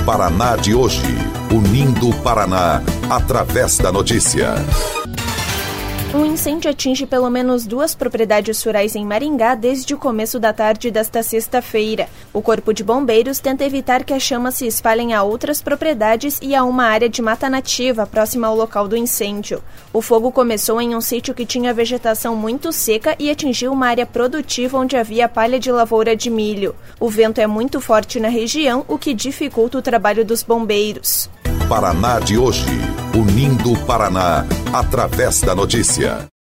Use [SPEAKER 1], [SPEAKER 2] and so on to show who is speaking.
[SPEAKER 1] Paraná de hoje, unindo o Paraná através da notícia.
[SPEAKER 2] Um incêndio atinge pelo menos 2 propriedades rurais em Maringá desde o começo da tarde desta sexta-feira. O Corpo de Bombeiros tenta evitar que as chamas se espalhem a outras propriedades e a uma área de mata nativa próxima ao local do incêndio. O fogo começou em um sítio que tinha vegetação muito seca e atingiu uma área produtiva onde havia palha de lavoura de milho. O vento é muito forte na região, o que dificulta o trabalho dos bombeiros.
[SPEAKER 1] Paraná de hoje, unindo o Paraná através da notícia.